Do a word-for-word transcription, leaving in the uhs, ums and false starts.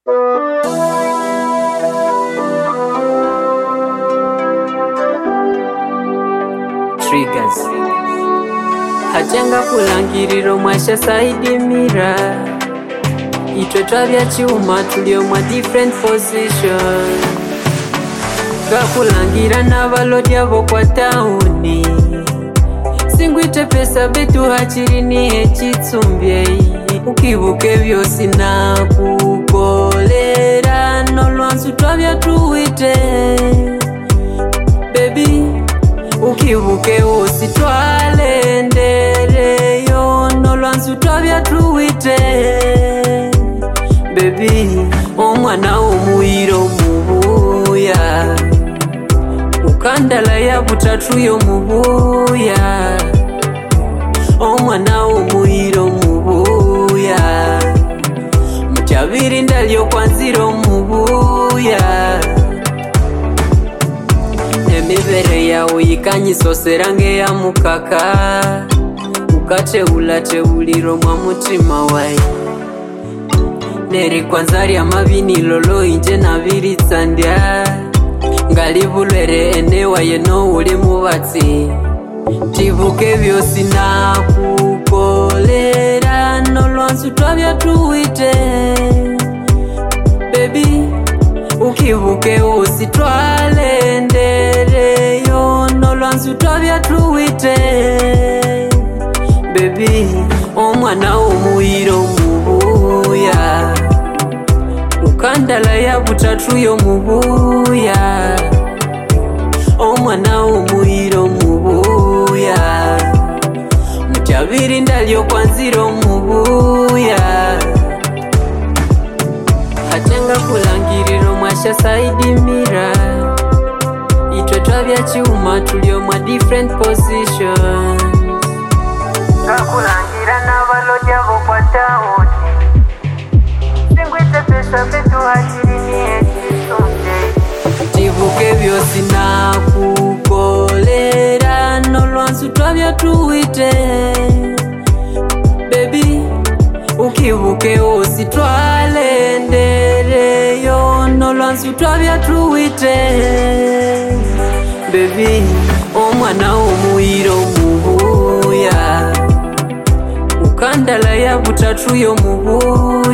Triggers Hachenga kulangiriro mwasha saidi mira Itwe twabya chuma tulio mwa different position Kakulangira n'abalodi abo kwa tauni Singwite pesa betu hachiri ni echitsumbye Ukibuke byosi nakukolera Nolwansu twabya tuwite Baby Ukibuke osi twalendereyo Nolwansu twabya tuwite Baby omwana omuyiro mubuya Ukandala ya butatu yo mubuya Omwana omuyiro mubuya Muchabiri ndalyo kwanziro mubuya Emibere yawe yikanyisoserange ya mukaka Ukateula teuliro mwa mutima wai Neri kwanzari ya mabini lolo inje nabiri tsandya Ngali bulwere enewa yeno uli mubatsi Tibuke byosi nakukolera Nolwansu twabya tuwite Baby Ukibuke osi twalendereyo Nolwansu twabya tuwite Baby omwana omuyiro mubuya Ukandala ya butatu yo mubuya Omwana omuyiro mubuya Muchabiri ndalyo kwanziro mubuya Hachenga kulangiriro mwasha saidi mira Itwe twabya chuma tulio mwa different positions Kakulangira n'abalodi abo kwa tauni Singwite pesa betu hachiri ni echitsumbye Tibuke byosi nakukolera Nolwansu twabya tuwite Baby Ukibuke osi twalendereyo Nolwansu twabya tuwite Baby omwana omuyiro mubuya Ukandala ya butatu yo mubuya